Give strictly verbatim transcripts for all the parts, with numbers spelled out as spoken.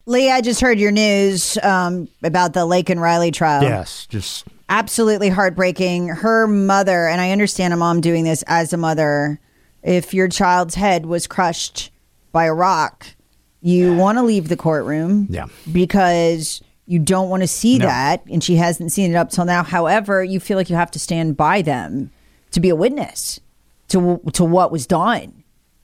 Lee, I just heard your news um, about the Laken Riley trial. Yes, just absolutely heartbreaking. Her mother, and I understand a mom doing this as a mother, if your child's head was crushed by a rock, you want to leave the courtroom yeah. because you don't want to see no. that, and she hasn't seen it up till now. However, you feel like you have to stand by them to be a witness to to what was done,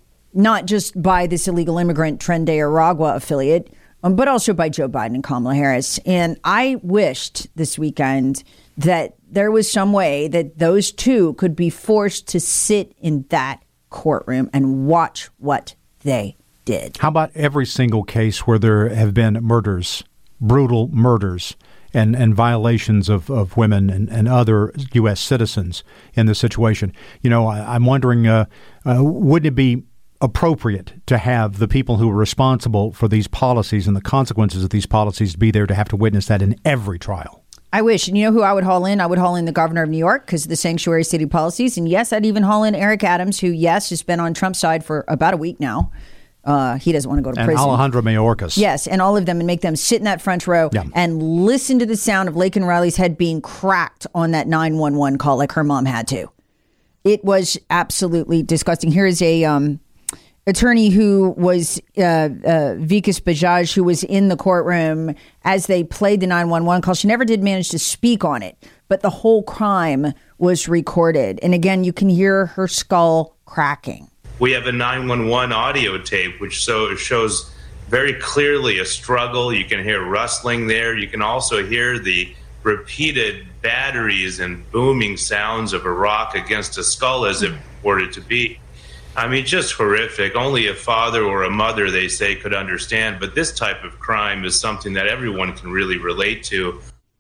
not just by this illegal immigrant Tren de Aragua affiliate, um, but also by Joe Biden and Kamala Harris. And I wished this weekend that there was some way that those two could be forced to sit in that courtroom and watch what they did. How about every single case where there have been murders, brutal murders, and, and violations of, of women and, and other U S citizens in this situation? You know, I, I'm wondering, uh, uh, wouldn't it be appropriate to have the people who are responsible for these policies and the consequences of these policies be there to have to witness that in every trial? I wish. And you know who I would haul in? I would haul in the governor of New York because of the sanctuary city policies. And yes, I'd even haul in Eric Adams, who, yes, has been on Trump's side for about a week now. Uh, he doesn't want to go to and prison. And Alejandro Mayorkas. Yes, and all of them, and make them sit in that front row yeah. and listen to the sound of Laken Riley's head being cracked on that nine one one call like her mom had to. It was absolutely disgusting. Here is a um, attorney who was, uh, uh, Vikas Bajaj, who was in the courtroom as they played the nine one one call. She never did manage to speak on it, but the whole crime was recorded. And again, you can hear her skull cracking. We have a nine one one audio tape, which so shows very clearly a struggle. You can hear rustling there. You can also hear the repeated batteries and booming sounds of a rock against a skull as it purported to be. I mean, just horrific. Only a father or a mother, they say, could understand. But this type of crime is something that everyone can really relate to.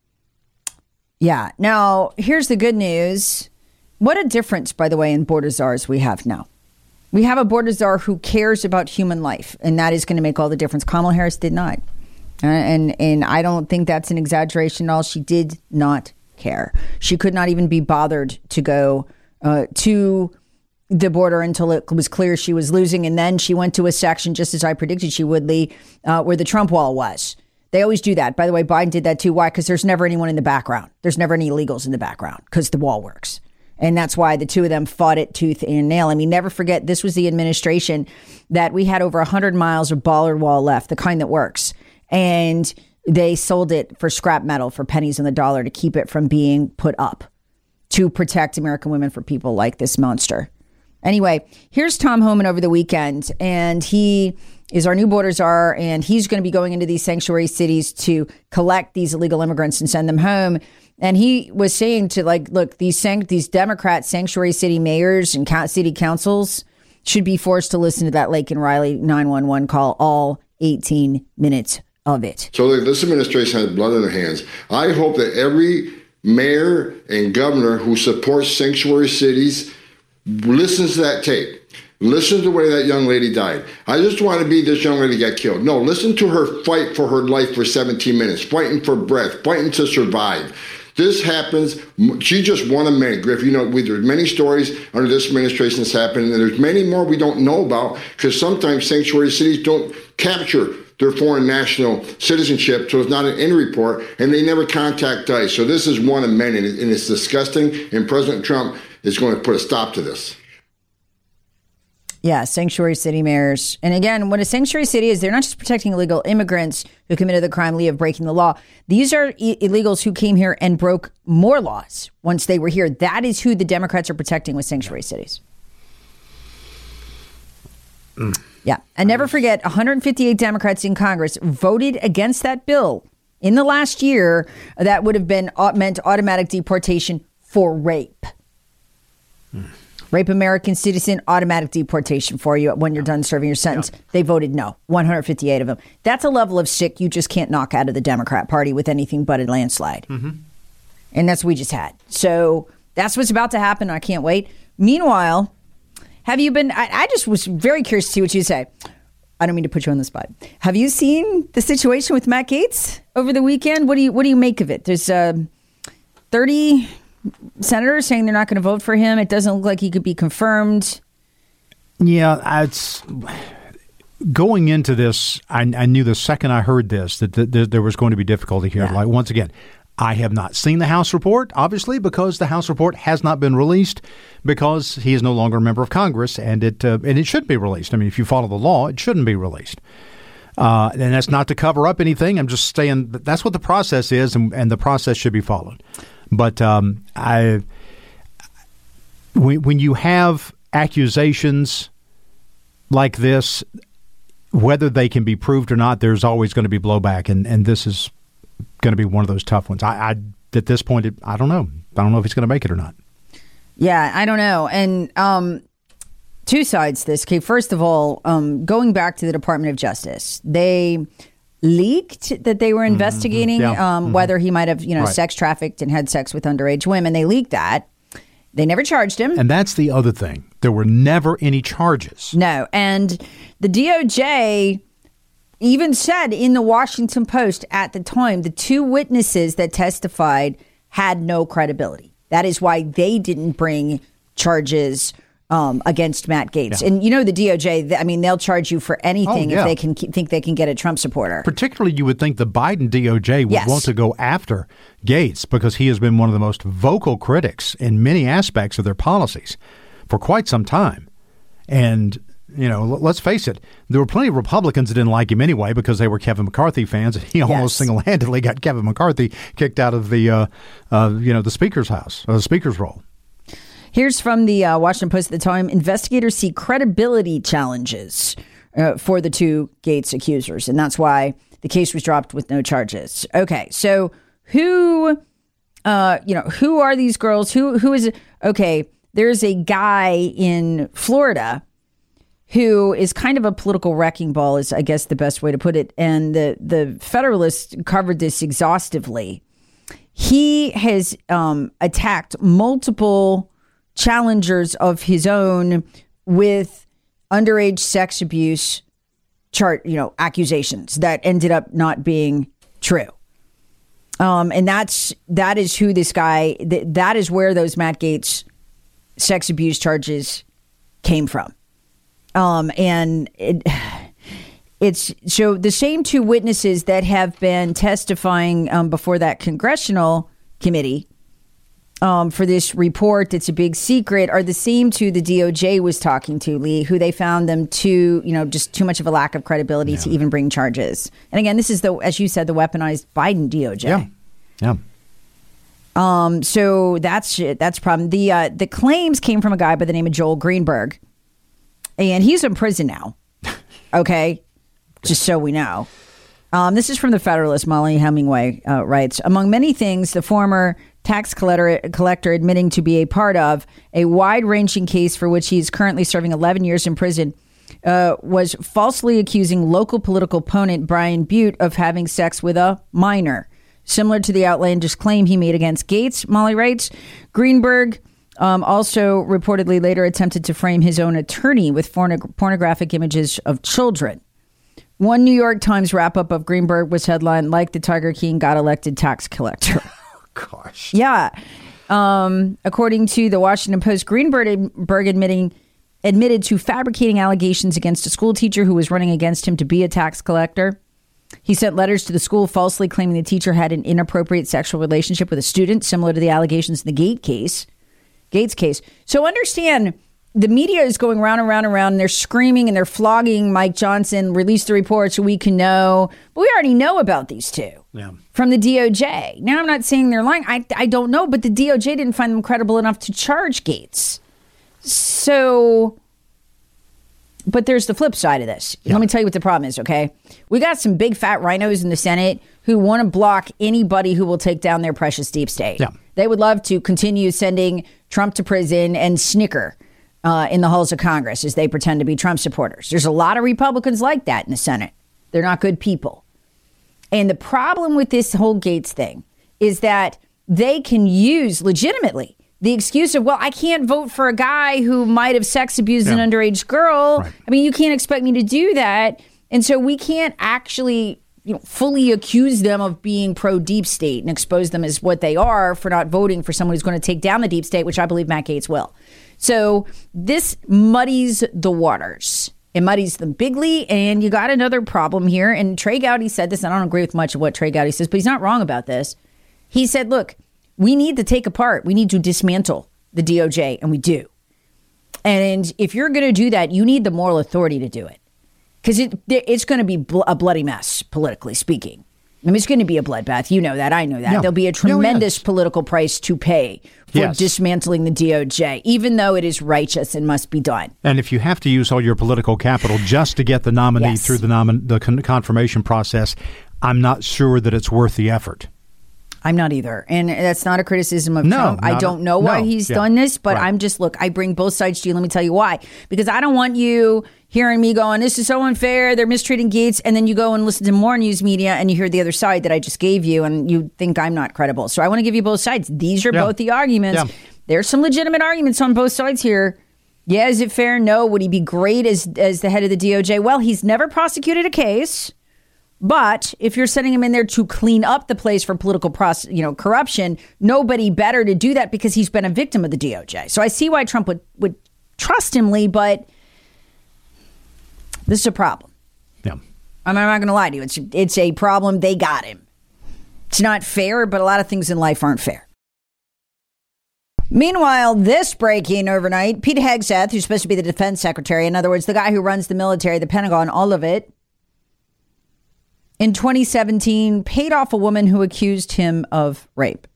Yeah. Now, here's the good news. What a difference, by the way, in border czars we have now. We have a border czar who cares about human life, and that is going to make all the difference. Kamala Harris did not. Uh, and, and I don't think that's an exaggeration at all. She did not care. She could not even be bothered to go uh, to the border until it was clear she was losing. And then she went to a section, just as I predicted she would, Lee, uh, where the Trump wall was. They always do that. By the way, Biden did that too. Why? Because there's never anyone in the background. There's never any illegals in the background because the wall works. And that's why the two of them fought it tooth and nail. I mean, never forget, this was the administration that we had over one hundred miles of bollard wall left, the kind that works. And they sold it for scrap metal for pennies on the dollar to keep it from being put up to protect American women from people like this monster. Anyway, here's Tom Homan over the weekend, and he is our new border czar, and he's going to be going into these sanctuary cities to collect these illegal immigrants and send them home. And he was saying to, like, look, these sanct- these Democrat sanctuary city mayors and city councils should be forced to listen to that Laken Riley nine one one call, all eighteen minutes of it. So this administration has blood in their hands. I hope that every mayor and governor who supports sanctuary cities listens to that tape. Listen to the way that young lady died. I just want to be this young lady got killed. No, listen to her fight for her life for seventeen minutes, fighting for breath, fighting to survive. This happens. She just won a minute, Griff. You know, we, there's many stories under this administration that's happened, and there's many more we don't know about because sometimes sanctuary cities don't capture their foreign national citizenship, so it's not an end report, and they never contact ICE. So this is one of many, and it's disgusting, and President Trump is going to put a stop to this. Yeah, sanctuary city mayors. And again, what a sanctuary city is, they're not just protecting illegal immigrants who committed the crime, Lee, of breaking the law. These are I- illegals who came here and broke more laws once they were here. That is who the Democrats are protecting with sanctuary cities. Mm. Yeah. And never forget, one hundred fifty-eight Democrats in Congress voted against that bill in the last year that would have been meant automatic deportation for rape. Mm. Rape American citizen, automatic deportation for you when you're done serving your sentence. Yeah. They voted no, one hundred fifty-eight of them. That's a level of sick you just can't knock out of the Democrat Party with anything but a landslide. Mm-hmm. And that's what we just had. So that's what's about to happen. I can't wait. Meanwhile, have you been, I, I just was very curious to see what you say. I don't mean to put you on the spot. Have you seen the situation with Matt Gaetz over the weekend? What do you, what do you make of it? There's uh, thirty senators saying they're not going to vote for him. It doesn't look like he could be confirmed. Yeah, it's going into this, I, I knew the second I heard this that th- th- there was going to be difficulty here. Yeah. Like, once again, I have not seen the House report, obviously, because the House report has not been released because he is no longer a member of Congress, and it uh, and it should be released. I mean, if you follow the law, it shouldn't be released. Uh, and that's not to cover up anything. I'm just saying that that's what the process is, and, and the process should be followed. But um, I, when, when you have accusations like this, whether they can be proved or not, there's always going to be blowback, and, and this is going to be one of those tough ones. I, I at this point, it, I don't know. I don't know if he's going to make it or not. Yeah, I don't know. And um, two sides to this. Okay, first of all, um, going back to the Department of Justice, they leaked that they were investigating mm-hmm. yeah. um, mm-hmm. whether he might have, you know, right. sex trafficked and had sex with underage women. They leaked that. They never charged him. And that's the other thing. There were never any charges. No. And the D O J even said in the Washington Post at the time, the two witnesses that testified had no credibility. That is why they didn't bring charges um, against Matt Gaetz. Yeah. And you know, the D O J, I mean, they'll charge you for anything oh, yeah. if they can keep, think they can get a Trump supporter. Particularly, you would think the Biden D O J would yes. want to go after Gaetz because he has been one of the most vocal critics in many aspects of their policies for quite some time. And, you know, let's face it, there were plenty of Republicans that didn't like him anyway because they were Kevin McCarthy fans. And he almost yes. single-handedly got Kevin McCarthy kicked out of the, uh, uh, you know, the Speaker's house, or the Speaker's role. Here's from the uh, Washington Post at the time. Investigators see credibility challenges uh, for the two Gaetz accusers, and that's why the case was dropped with no charges. Okay, so who, uh, you know, who are these girls? Who, who is it? Okay, there's a guy in Florida who is kind of a political wrecking ball, is I guess the best way to put it. And the the Federalist covered this exhaustively. He has um, attacked multiple challengers of his own with underage sex abuse chart, you know, accusations that ended up not being true. Um, and that's, that is who this guy, th- that is where those Matt Gaetz sex abuse charges came from. Um, and it, it's, so the same two witnesses that have been testifying um, before that congressional committee Um, for this report, it's a big secret, are the same two the D O J was talking to, Lee, who they found them too, you know, just too much of a lack of credibility yeah. to even bring charges. And again, this is the, as you said, the weaponized Biden D O J. Yeah. Yeah. Um, so that's that's a problem. The uh, the claims came from a guy by the name of Joel Greenberg, and he's in prison now. Okay, just so we know. Um, this is from the Federalist. Molly Hemingway uh, writes, among many things, the former tax collector, collector admitting to be a part of a wide-ranging case for which he is currently serving eleven years in prison, uh, was falsely accusing local political opponent Brian Butte of having sex with a minor. Similar to the outlandish claim he made against Gaetz, Molly writes, Greenberg um, also reportedly later attempted to frame his own attorney with pornog- pornographic images of children. One New York Times wrap-up of Greenberg was headlined, like the Tiger King got elected tax collector. Gosh. Yeah. Um, according to the Washington Post, Greenberg admitting, admitted to fabricating allegations against a school teacher who was running against him to be a tax collector. He sent letters to the school falsely claiming the teacher had an inappropriate sexual relationship with a student, similar to the allegations in the Gaetz case. Gaetz case. So understand, the media is going round and round and round, and they're screaming and they're flogging Mike Johnson, release the report so we can know. But we already know about these two yeah. from the D O J. Now, I'm not saying they're lying. I, I don't know, but the D O J didn't find them credible enough to charge Gaetz. So, but there's the flip side of this. Yeah. Let me tell you what the problem is, okay? We got some big fat rhinos in the Senate who want to block anybody who will take down their precious deep state. Yeah. They would love to continue sending Trump to prison and snicker Uh, in the halls of Congress as they pretend to be Trump supporters. There's a lot of Republicans like that in the Senate. They're not good people. And the problem with this whole Gaetz thing is that they can use legitimately the excuse of, well, I can't vote for a guy who might have sex abused yeah. an underage girl. Right. I mean, you can't expect me to do that. And so we can't actually, you know, fully accuse them of being pro deep state and expose them as what they are for not voting for someone who's going to take down the deep state, which I believe Matt Gaetz will. So this muddies the waters. It muddies them bigly, and you got another problem here. And Trey Gowdy said this. I don't agree with much of what Trey Gowdy says, but he's not wrong about this. He said, look, we need to take apart. We need to dismantle the D O J, and we do. And if you're going to do that, you need the moral authority to do it. Because it, it's going to be bl- a bloody mess, politically speaking. I mean, it's going to be a bloodbath. You know that. I know that. Yeah. There'll be a tremendous no, yes. political price to pay for yes. dismantling the D O J, even though it is righteous and must be done. And if you have to use all your political capital just to get the nominee yes. through the, nomin- the con- confirmation process, I'm not sure that it's worth the effort. I'm not either. And that's not a criticism of no, Trump. I don't know why no. he's yeah. done this, but right. I'm just, look, I bring both sides to you. Let me tell you why. Because I don't want you hearing me going, this is so unfair, they're mistreating Gaetz, and then you go and listen to more news media and you hear the other side that I just gave you and you think I'm not credible. So I want to give you both sides. These are yeah. both the arguments. Yeah. There's some legitimate arguments on both sides here. Yeah, is it fair? No. Would he be great as, as the head of the D O J? Well, he's never prosecuted a case. But if you're sending him in there to clean up the place for political pros- you know, corruption, nobody better to do that because he's been a victim of the D O J. So I see why Trump would, would trust him, Lee, but this is a problem. Yeah. I'm not going to lie to you. It's, it's a problem. They got him. It's not fair, but a lot of things in life aren't fair. Meanwhile, this breaking overnight, Pete Hegseth, who's supposed to be the defense secretary, in other words, the guy who runs the military, the Pentagon, all of it, in twenty seventeen, paid off a woman who accused him of rape.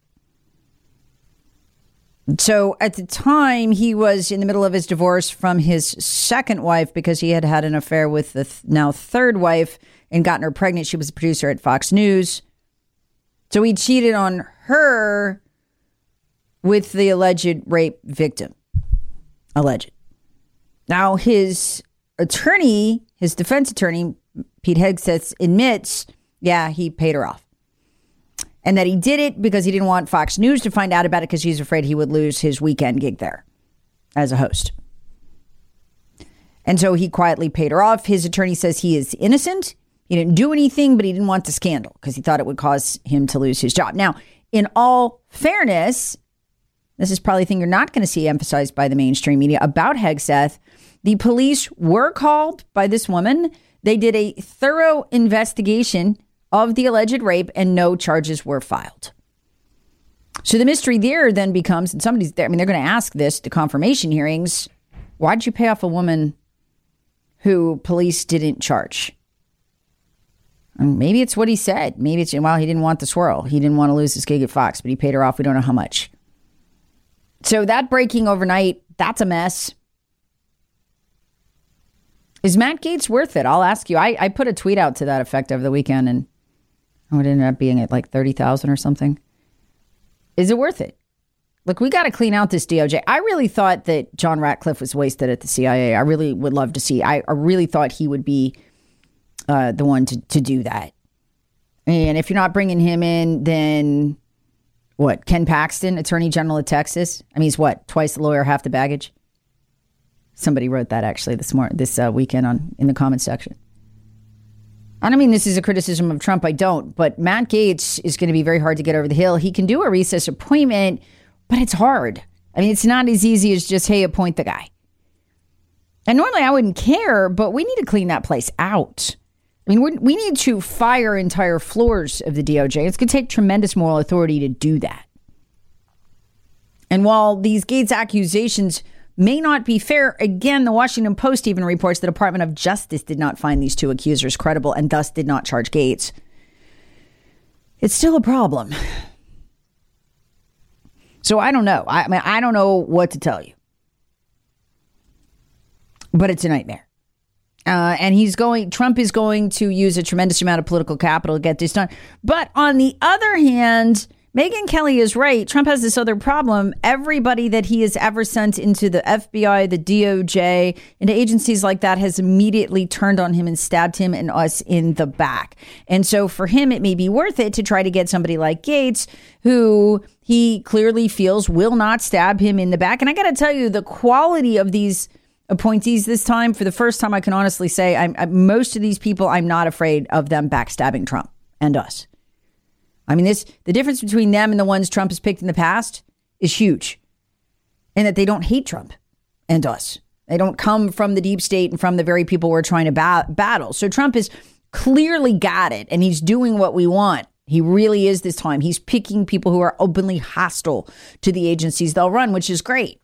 So at the time, he was in the middle of his divorce from his second wife because he had had an affair with the th- now third wife and gotten her pregnant. She was a producer at Fox News. So he cheated on her with the alleged rape victim. Alleged. Now, his attorney, his defense attorney, Pete Hegseth, admits, yeah, he paid her off. And that he did it because he didn't want Fox News to find out about it because he's afraid he would lose his weekend gig there as a host. And so he quietly paid her off. His attorney says he is innocent. He didn't do anything, but he didn't want the scandal because he thought it would cause him to lose his job. Now, in all fairness, this is probably a thing you're not going to see emphasized by the mainstream media about Hegseth. The police were called by this woman. They did a thorough investigation of the alleged rape and no charges were filed. So the mystery there then becomes, and somebody's there, I mean, they're going to ask this to confirmation hearings. Why'd you pay off a woman who police didn't charge? And maybe it's what he said. Maybe it's, well, he didn't want the swirl. He didn't want to lose his gig at Fox, but he paid her off. We don't know how much. So that breaking overnight, that's a mess. Is Matt Gaetz worth it? I'll ask you. I, I put a tweet out to that effect over the weekend, and oh, it ended up being at like thirty thousand or something. Is it worth it? Look, we got to clean out this D O J. I really thought that John Ratcliffe was wasted at the C I A. I really would love to see. I, I really thought he would be uh, the one to, to do that. And if you're not bringing him in, then what? Ken Paxton, Attorney General of Texas? I mean, he's what? Twice the lawyer, half the baggage? Somebody wrote that actually this morning, this uh, weekend on in the comments section. I don't mean this is a criticism of Trump. I don't. But Matt Gaetz is going to be very hard to get over the hill. He can do a recess appointment, but it's hard. I mean, it's not as easy as just, hey, appoint the guy. And normally I wouldn't care, but we need to clean that place out. I mean, we're, we need to fire entire floors of the D O J. It's going to take tremendous moral authority to do that. And while these Gaetz accusations may not be fair, again, the Washington Post even reports the Department of Justice did not find these two accusers credible and thus did not charge Gaetz. It's still a problem. So I don't know. I mean, I don't know what to tell you. But it's a nightmare. Uh, and he's going, Trump is going to use a tremendous amount of political capital to get this done. But on the other hand, Megyn Kelly is right. Trump has this other problem. Everybody that he has ever sent into the F B I, the D O J, into agencies like that has immediately turned on him and stabbed him and us in the back. And so for him, it may be worth it to try to get somebody like Gaetz, who he clearly feels will not stab him in the back. And I got to tell you, the quality of these appointees this time, for the first time, I can honestly say I'm, I, most of these people, I'm not afraid of them backstabbing Trump and us. I mean, this the difference between them and the ones Trump has picked in the past is huge. And that they don't hate Trump and us. They don't come from the deep state and from the very people we're trying to ba- battle. So Trump has clearly got it, and he's doing what we want. He really is this time. He's picking people who are openly hostile to the agencies they'll run, which is great.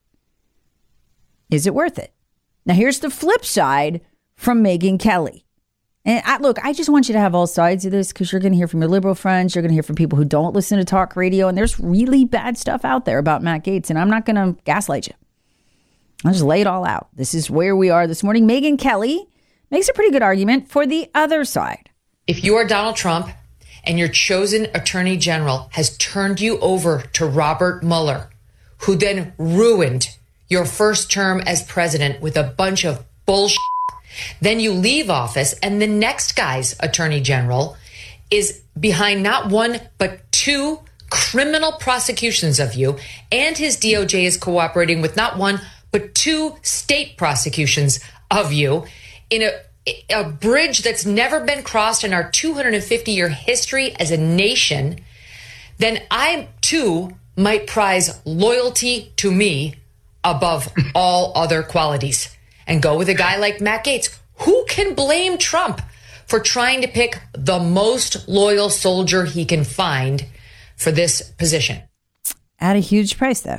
Is it worth it? Now, here's the flip side from Megyn Kelly. And I, look, I just want you to have all sides of this because you're going to hear from your liberal friends. You're going to hear from people who don't listen to talk radio. And there's really bad stuff out there about Matt Gaetz. And I'm not going to gaslight you. I'll just lay it all out. This is where we are this morning. Megyn Kelly makes a pretty good argument for the other side. If you are Donald Trump and your chosen attorney general has turned you over to Robert Mueller, who then ruined your first term as president with a bunch of bullshit, then you leave office and the next guy's attorney general is behind not one, but two criminal prosecutions of you. And his D O J is cooperating with not one, but two state prosecutions of you in a, a bridge that's never been crossed in our two hundred fifty year history as a nation. Then I too might prize loyalty to me above all other qualities and go with a guy like Matt Gaetz. Who can blame Trump for trying to pick the most loyal soldier he can find for this position? At a huge price, though.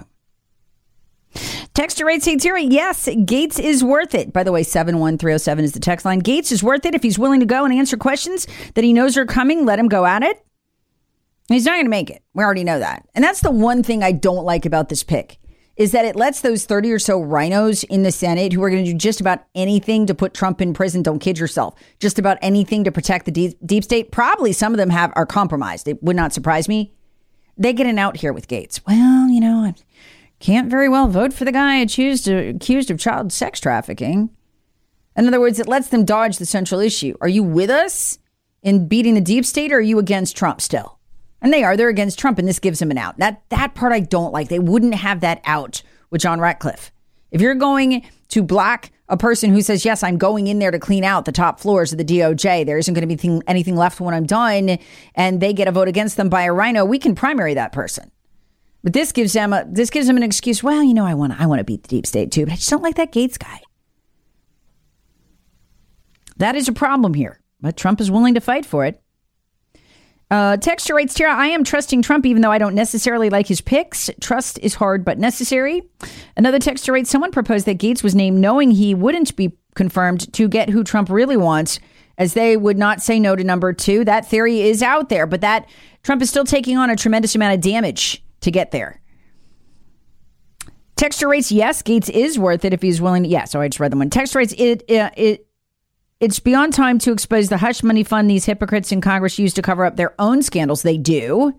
Texter eight six zero, yes, Gaetz is worth it. By the way, seven one three oh seven is the text line. Gaetz is worth it if he's willing to go and answer questions that he knows are coming. Let him go at it. He's not going to make it. We already know that. And that's the one thing I don't like about this pick, is that it lets those thirty or so rhinos in the Senate who are going to do just about anything to put Trump in prison. Don't kid yourself. Just about anything to protect the deep, deep state. Probably some of them have are compromised. It would not surprise me. They get an out here with Gaetz. Well, you know, I can't very well vote for the guy accused of, accused of child sex trafficking. In other words, it lets them dodge the central issue. Are you with us in beating the deep state, or are you against Trump still? And they are. They're against Trump, and this gives them an out. That that part I don't like. They wouldn't have that out with John Ratcliffe. If you're going to block a person who says, yes, I'm going in there to clean out the top floors of the D O J, there isn't going to be thing, anything left when I'm done, and they get a vote against them by a rhino, we can primary that person. But this gives them a, this gives them an excuse. Well, you know, I want to I want to beat the deep state too, but I just don't like that Gaetz guy. That is a problem here, but Trump is willing to fight for it. Uh, texture writes, Tara, I am trusting Trump even though I don't necessarily like his picks. Trust is hard but necessary. Another texture writes, someone proposed that Gaetz was named knowing he wouldn't be confirmed to get who Trump really wants, as they would not say no to number two. That theory is out there, but that Trump is still taking on a tremendous amount of damage to get there. Texture writes, yes, Gaetz is worth it if he's willing to. Yeah, so I just read them one. Texture writes, it, uh, it, It's beyond time to expose the hush money fund these hypocrites in Congress use to cover up their own scandals. They do.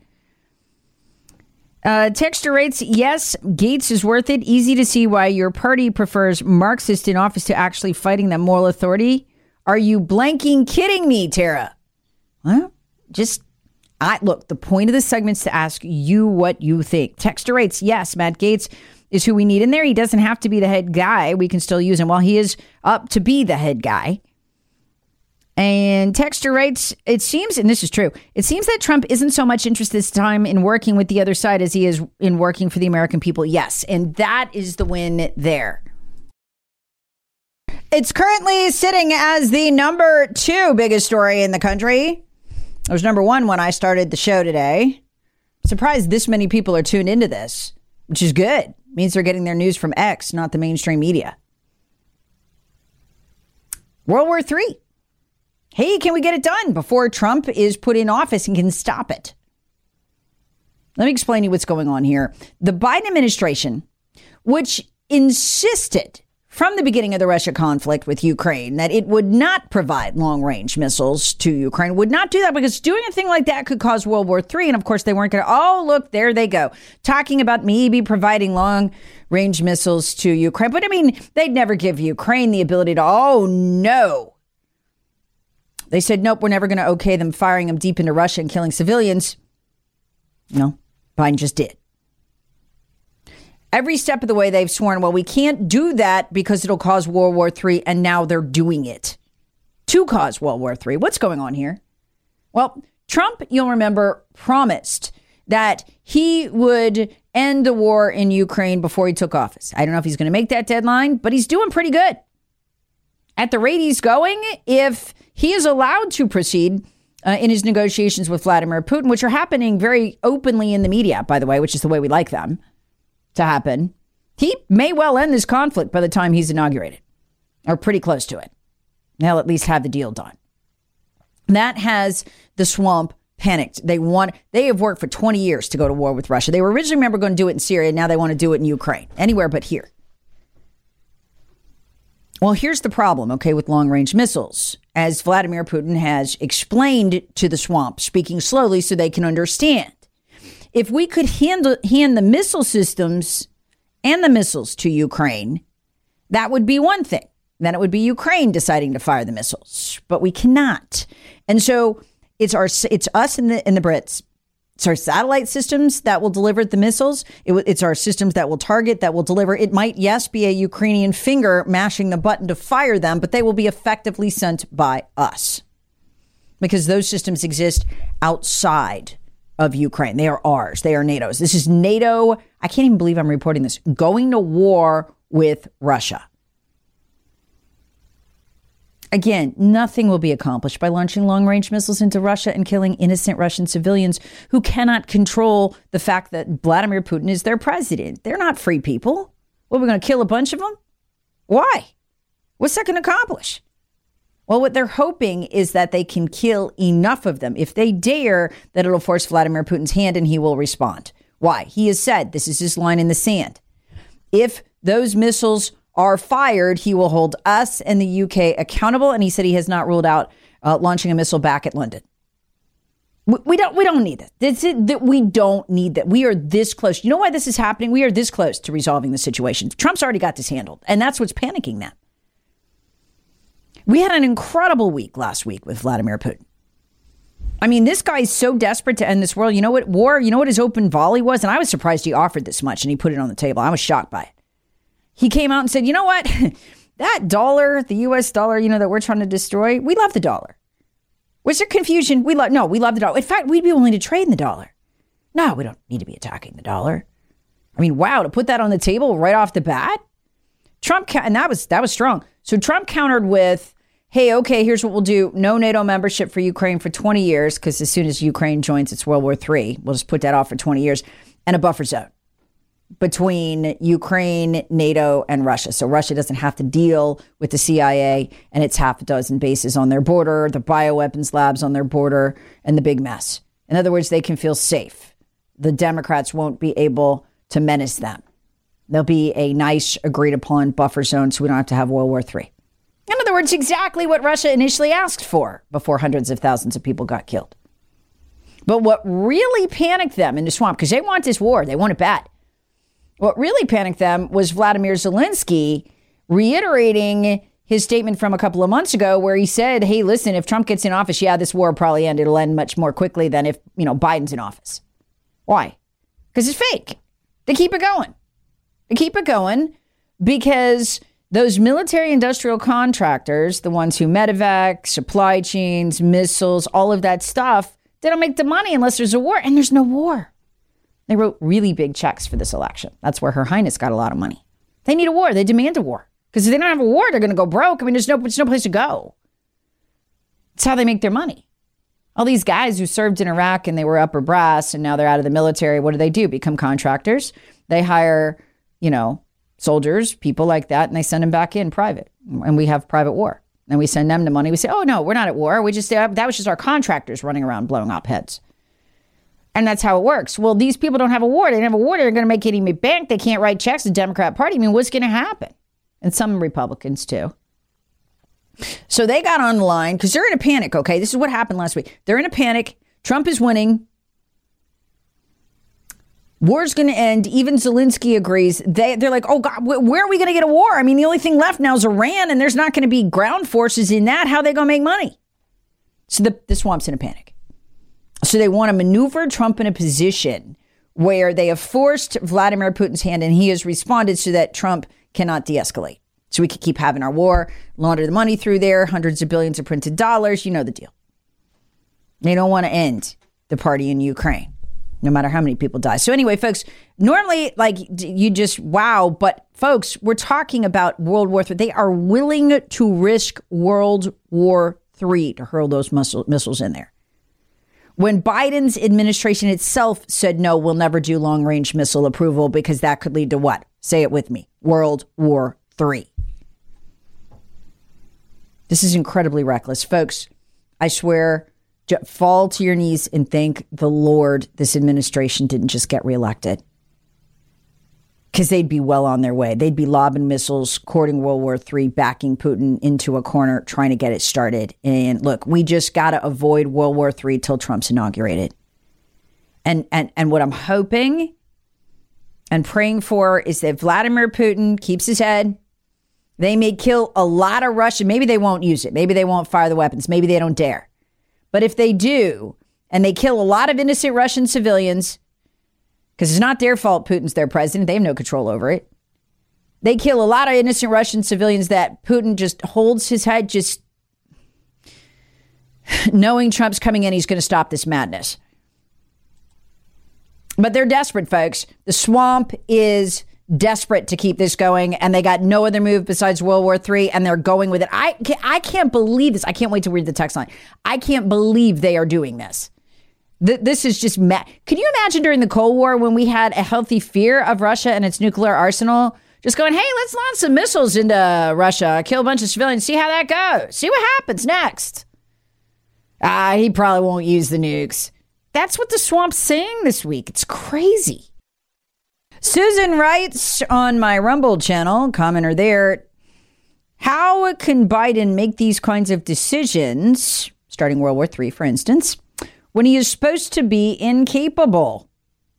Uh, Texture rates, yes, Gaetz is worth it. Easy to see why your party prefers Marxist in office to actually fighting that moral authority. Are you blanking kidding me, Tara? Well, just, I look, the point of this segment is to ask you what you think. Texture rates, yes, Matt Gaetz is who we need in there. He doesn't have to be the head guy. We can still use him while he is up to be the head guy. And Texture writes, it seems, and this is true, it seems that Trump isn't so much interested this time in working with the other side as he is in working for the American people. Yes, and that is the win there. It's currently sitting as the number two biggest story in the country. It was number one when I started the show today. I'm surprised this many people are tuned into this, which is good. It means they're getting their news from X, not the mainstream media. World War Three. Hey, can we get it done before Trump is put in office and can stop it? Let me explain to you what's going on here. The Biden administration, which insisted from the beginning of the Russia conflict with Ukraine that it would not provide long-range missiles to Ukraine, would not do that because doing a thing like that could cause World War Three. And of course, they weren't going to. Oh, look, there they go. Talking about maybe providing long-range missiles to Ukraine. But I mean, they'd never give Ukraine the ability to, oh, no. They said, nope, we're never going to okay them firing them deep into Russia and killing civilians. No, Biden just did. Every step of the way, they've sworn, well, we can't do that because it'll cause World War Three. And now they're doing it to cause World War Three. What's going on here? Well, Trump, you'll remember, promised that he would end the war in Ukraine before he took office. I don't know if he's going to make that deadline, but he's doing pretty good. At the rate he's going, if he is allowed to proceed uh, in his negotiations with Vladimir Putin, which are happening very openly in the media, by the way, which is the way we like them to happen, he may well end this conflict by the time he's inaugurated, or pretty close to it. They'll at least have the deal done. That has the swamp panicked. They want, they have worked for twenty years to go to war with Russia. They were originally, remember, going to do it in Syria. Now they want to do it in Ukraine, anywhere but here. Well, here's the problem, okay, with long-range missiles. As Vladimir Putin has explained to the swamp, speaking slowly so they can understand. If we could handle, hand the missile systems and the missiles to Ukraine, that would be one thing. Then it would be Ukraine deciding to fire the missiles. But we cannot. And so it's our it's us and the, and the Brits. It's our satellite systems that will deliver the missiles. It, it's our systems that will target, that will deliver. It might, yes, be a Ukrainian finger mashing the button to fire them, but they will be effectively sent by us. Because those systems exist outside of Ukraine. They are ours. They are NATO's. This is NATO. I can't even believe I'm reporting this. Going to war with Russia. Again, nothing will be accomplished by launching long-range missiles into Russia and killing innocent Russian civilians who cannot control the fact that Vladimir Putin is their president. They're not free people. What, we're going to kill a bunch of them? Why? What's that going to accomplish? Well, what they're hoping is that they can kill enough of them. If they dare, that it'll force Vladimir Putin's hand and he will respond. Why? He has said, this is his line in the sand. If those missiles are fired, he will hold us and the U K accountable. And he said he has not ruled out uh, launching a missile back at London. We, we don't we don't need that. This is, that we don't need that. We are this close. You know why this is happening? We are this close to resolving the situation. Trump's already got this handled. And that's what's panicking them. We had an incredible week last week with Vladimir Putin. I mean, this guy is so desperate to end this world. You know what war, you know what his open volley was? And I was surprised he offered this much and he put it on the table. I was shocked by it. He came out and said, you know what? That dollar, the U S dollar, you know, that we're trying to destroy, we love the dollar. Was there confusion? We love, no, we love the dollar. In fact, we'd be willing to trade in the dollar. No, we don't need to be attacking the dollar. I mean, wow, to put that on the table right off the bat. Trump, and that was, that was strong. So Trump countered with, hey, okay, here's what we'll do. No NATO membership for Ukraine for twenty years, because as soon as Ukraine joins, it's World War Three. We'll just put that off for twenty years, and a buffer zone between Ukraine, NATO, and Russia. So Russia doesn't have to deal with the C I A and its half a dozen bases on their border, the bioweapons labs on their border, and the big mess. In other words, they can feel safe. The Democrats won't be able to menace them. There'll be a nice, agreed-upon buffer zone so we don't have to have World War Three. In other words, exactly what Russia initially asked for before hundreds of thousands of people got killed. But what really panicked them in the swamp, because they want this war, they want it bad. What really panicked them was Vladimir Zelensky reiterating his statement from a couple of months ago where he said, hey, listen, if Trump gets in office, yeah, this war will probably end. It'll end much more quickly than if, you know, Biden's in office. Why? Because it's fake. They keep it going. They keep it going because those military industrial contractors, the ones who medevac, supply chains, missiles, all of that stuff, they don't make the money unless there's a war, and there's no war. They wrote really big checks for this election. That's where Her Highness got a lot of money. They need a war. They demand a war. Because if they don't have a war, they're going to go broke. I mean, there's no, there's no place to go. It's how they make their money. All these guys who served in Iraq and they were upper brass and now they're out of the military, what do they do? Become contractors. They hire, you know, soldiers, people like that, and they send them back in private. And we have private war. And we send them the money. We say, oh, no, we're not at war. We just, that was just our contractors running around blowing up heads. And that's how it works. Well, these people don't have a war. They don't have a war. They're going to make any bank. They can't write checks to the Democrat Party. I mean, what's going to happen? And some Republicans, too. So they got on the line because they're in a panic, okay? This is what happened last week. They're in a panic. Trump is winning. War's going to end. Even Zelensky agrees. They, they're like, oh, God, where are we going to get a war? I mean, the only thing left now is Iran, and there's not going to be ground forces in that. How are they going to make money? So the, the swamp's in a panic. So they want to maneuver Trump in a position where they have forced Vladimir Putin's hand, and he has responded so that Trump cannot de-escalate. So we could keep having our war, launder the money through there, hundreds of billions of printed dollars. You know the deal. They don't want to end the party in Ukraine. no matter how many people die. So anyway, folks, normally, like, you just, wow. But folks, we're talking about World War Three. They are willing to risk World War Three to hurl those missile, missiles in there. When Biden's administration itself said, no, we'll never do long-range missile approval because that could lead to what? Say it with me. World War Three. This is incredibly reckless. Folks, I swear, fall to your knees and thank the Lord this administration didn't just get reelected. Because they'd be well on their way. They'd be lobbing missiles, courting World War Three, backing Putin into a corner, trying to get it started. And look, we just got to avoid World War Three till Trump's inaugurated. And, and, and what I'm hoping and praying for is that Vladimir Putin keeps his head. They may kill a lot of Russian. Maybe they won't use it. Maybe they won't fire the weapons. Maybe they don't dare. But if they do, and they kill a lot of innocent Russian civilians, because it's not their fault Putin's their president. They have no control over it. They kill a lot of innocent Russian civilians that Putin just holds his head, just knowing Trump's coming in, he's going to stop this madness. But they're desperate, folks. The swamp is desperate to keep this going, and they got no other move besides World War Three, and they're going with it. I can't, I can't believe this. I can't wait to read the text line. I can't believe they are doing this. Th- this is just mad. Can you imagine during the Cold War when we had a healthy fear of Russia and its nuclear arsenal? Just going, hey, let's launch some missiles into Russia, kill a bunch of civilians, see how that goes. See what happens next. Ah, he probably won't use the nukes. That's what the swamp's saying this week. It's crazy. Susan writes on my Rumble channel, commenter there, how can Biden make these kinds of decisions, starting World War Three, for instance, when he is supposed to be incapable?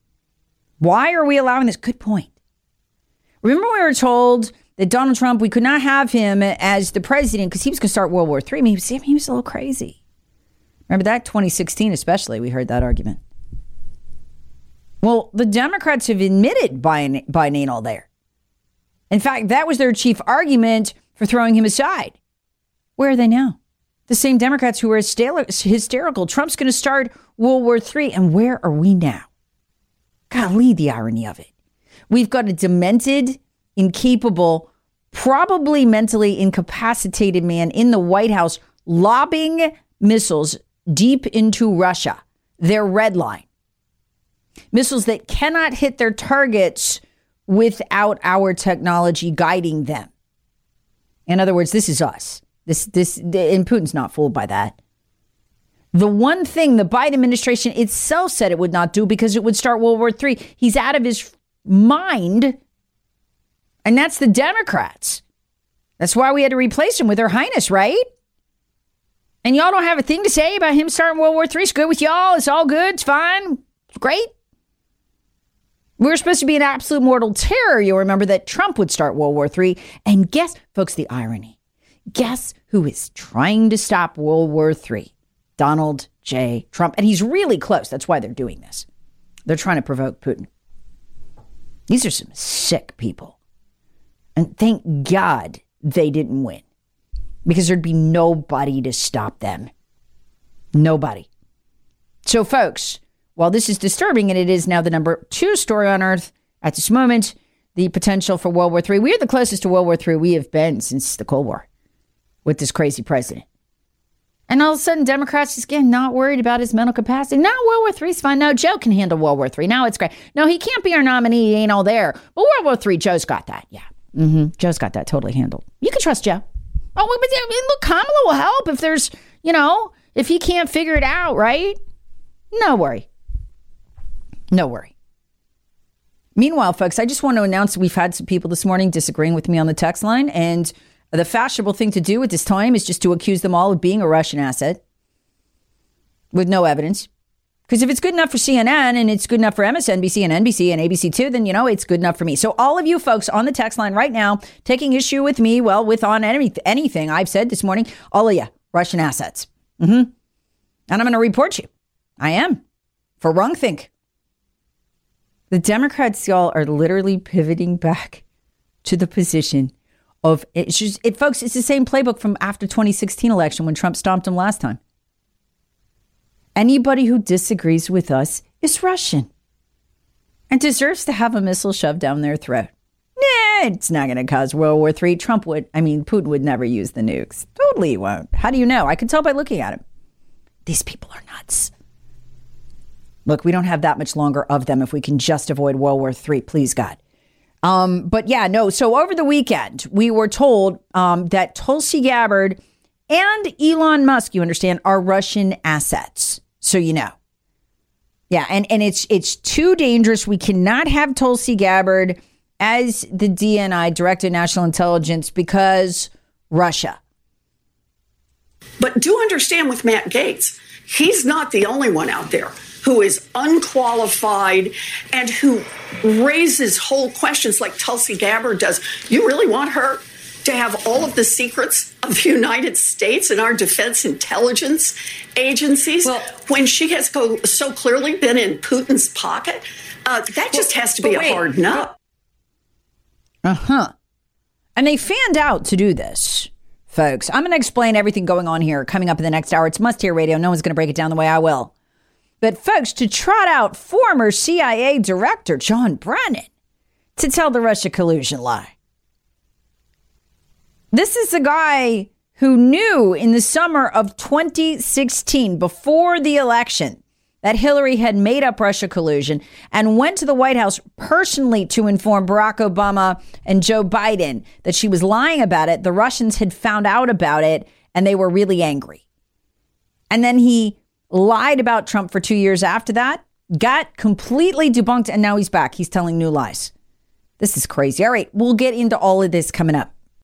Why are we allowing this? Good point. Remember we were told that Donald Trump, we could not have him as the president because he was going to start World War Three. I mean, he was, he was a little crazy. Remember that? twenty sixteen especially, we heard that argument. Well, the Democrats have admitted Biden, Biden ain't all there. In fact, that was their chief argument for throwing him aside. Where are they now? The same Democrats who were hysterical. Trump's going to start World War Three. And where are we now? Golly, the irony of it. We've got a demented, incapable, probably mentally incapacitated man in the White House lobbing missiles deep into Russia, their red line. Missiles that cannot hit their targets without our technology guiding them. In other words, this is us. This, this, and Putin's not fooled by that. The one thing the Biden administration itself said it would not do because it would start World War Three, he's out of his mind, and that's the Democrats. That's why we had to replace him with Her Highness, right? And y'all don't have a thing to say about him starting World War Three. It's good with y'all. It's all good. It's fine. It's great. We were supposed to be an absolute mortal terror. You'll remember that Trump would start World War Three. And guess, folks, the irony. Guess who is trying to stop World War Three? Donald J. Trump. And he's really close. That's why they're doing this. They're trying to provoke Putin. These are some sick people. And thank God they didn't win. Because there'd be nobody to stop them. Nobody. So, folks, while this is disturbing, and it is now the number two story on Earth at this moment, the potential for World War Three. We are the closest to World War Three we have been since the Cold War with this crazy president. And all of a sudden, Democrats just again not worried about his mental capacity. No, World War Three is fine. No, Joe can handle World War Three. No, it's great. No, he can't be our nominee. He ain't all there. But World War Three, Joe's got that. Yeah. Mm-hmm. Joe's got that totally handled. You can trust Joe. Oh, but I mean, look, Kamala will help if there's, you know, if he can't figure it out, right? No worry. No worry. Meanwhile, folks, I just want to announce we've had some people this morning disagreeing with me on the text line. And the fashionable thing to do at this time is just to accuse them all of being a Russian asset with no evidence. Because if it's good enough for C N N and it's good enough for M S N B C and N B C and A B C too, then, you know, it's good enough for me. So all of you folks on the text line right now taking issue with me, well, with on any, anything I've said this morning, all of you, Russian assets. Mm-hmm. And I'm going to report you. I am. For wrong think. The Democrats, y'all, are literally pivoting back to the position of, it's just, it, folks, it's the same playbook from after twenty sixteen election when Trump stomped him last time. Anybody who disagrees with us is Russian and deserves to have a missile shoved down their throat. Nah, it's not going to cause World War Three. Trump would, I mean, Putin would never use the nukes. Totally won't. How do you know? I could tell by looking at him. These people are nuts. Look, we don't have that much longer of them if we can just avoid World War Three, please God. Um, but yeah, no. So over the weekend, we were told um, that Tulsi Gabbard and Elon Musk, you understand, are Russian assets. So you know. Yeah, and, and it's it's too dangerous. We cannot have Tulsi Gabbard as the D N I, Director of National Intelligence, because Russia. But do understand with Matt Gaetz, he's not the only one out there who is unqualified and who raises whole questions like Tulsi Gabbard does. You really want her to have all of the secrets of the United States and our defense intelligence agencies well, when she has go, so clearly been in Putin's pocket? Uh, that just has to be a hard no. Uh-huh. And they fanned out to do this, folks. I'm going to explain everything going on here coming up in the next hour. It's Must Hear Radio. No one's going to break it down the way I will. But folks, to trot out former C I A Director John Brennan to tell the Russia collusion lie. This is the guy who knew in the summer of twenty sixteen, before the election, that Hillary had made up Russia collusion and went to the White House personally to inform Barack Obama and Joe Biden that she was lying about it. The Russians had found out about it and they were really angry. And then he lied about Trump for two years after that, got completely debunked, and now he's back. He's telling new lies. This is crazy. All right, we'll get into all of this coming up.